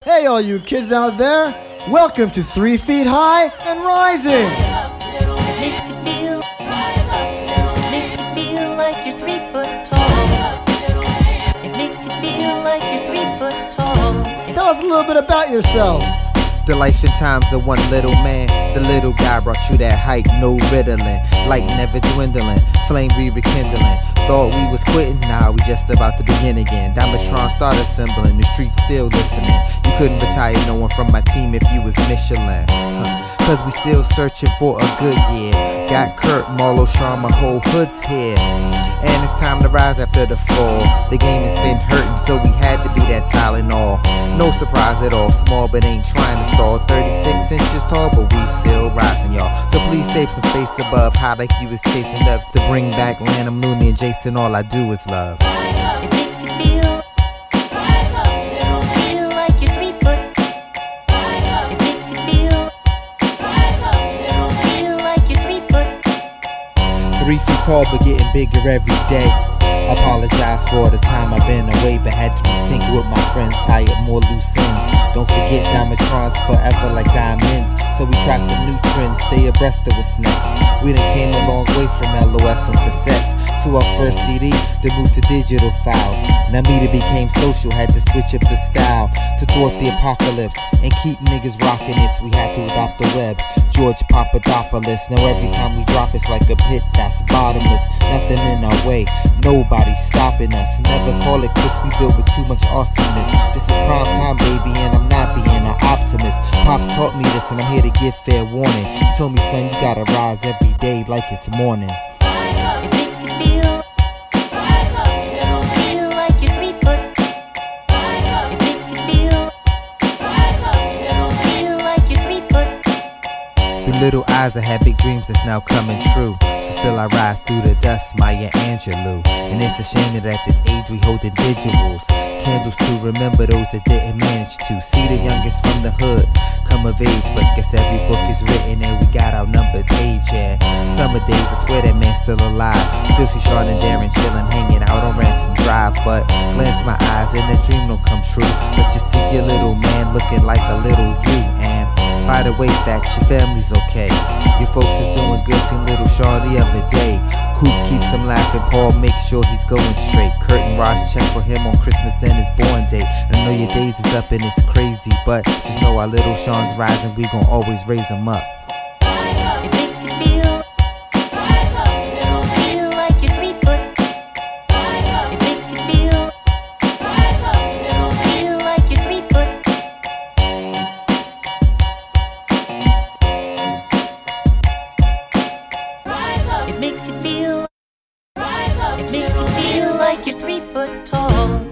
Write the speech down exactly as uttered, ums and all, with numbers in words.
Hey all you kids out there, welcome to Three Feet High and Rising! It makes you feel, it makes you feel like you're three foot tall. It makes you feel like you're three foot tall. Tell us a little bit about yourselves. The life and times of one little man. The little guy brought you that hype, no riddling. Light never dwindling, flame re-rekindling. Thought we was quitting, nah, we just about to begin again. Diamondtron started assembling, the streets still listening. You couldn't retire no one from my team if you was Michelin. Huh. Cause we still searching for a good year. Got Kurt, Marlo, Sean, my whole hood's here. And it's time to rise after the fall. The game has been hurting, so we had to be that Tylenol. No surprise at all, small but ain't trying to stall. Thirty-six inches tall, but we still rising, y'all. So please save some space above, high like you was chasing doves. To bring back Lanham, Looney, and Jason, all I do is love. It makes you feel, feel like you're three foot. It makes you feel, feel like you're three foot. Three feet tall, but getting bigger every day. Apologize for the time I've been away, but had to resync with my friends, tie up more loose ends. Don't forget Diamondtron's forever like diamonds. So we try some new trends, stay abreast of what's next. We done came a long way from L O S on cassettes to our first C D, then moved to digital files. Now me that became social, had to switch up the style to thwart the apocalypse and keep niggas rocking it. We had to adopt the web, George Papadopoulos. Now every time we drop it's like a pit that's bottomless. Nothing in our way, nobody stopping us. Never call it quits, we built with too much awesomeness. This is prime time, baby, and I'm not being an optimist. Pops taught me this and I'm here to give fair warning. He told me, son, you gotta rise every day like it's morning. It makes you feel, feel like you're three foot. It makes you feel, feel like you're three foot. The little eyes that had big dreams that's now coming true. So still I rise through the dust, Maya Angelou. And it's a shame that at this age we hold individuals. Candles to remember those that didn't manage to see the youngest from the hood come of age. But guess every book is written and we got outnumbered age, yeah. Summer days, I swear that man's still alive. Still see Sean and Darren chillin', hanging out on Ransom Drive. But glance my eyes and the dream don't come true. But you see your little man looking like a little you. And by the way, facts, your family's okay. Your folks is doing good, seen little Sean the other day. Coop keeps him laughing, Paul makes sure he's going straight. Kurt and Ross check for him on Christmas and his born day. I know your days is up and it's crazy, but just know our little Sean's rising, we gon' always raise him up. It makes you feel, feel like you're three foot. It makes you feel, feel like you're three foot. It makes you feel, it makes you feel like you're three foot tall.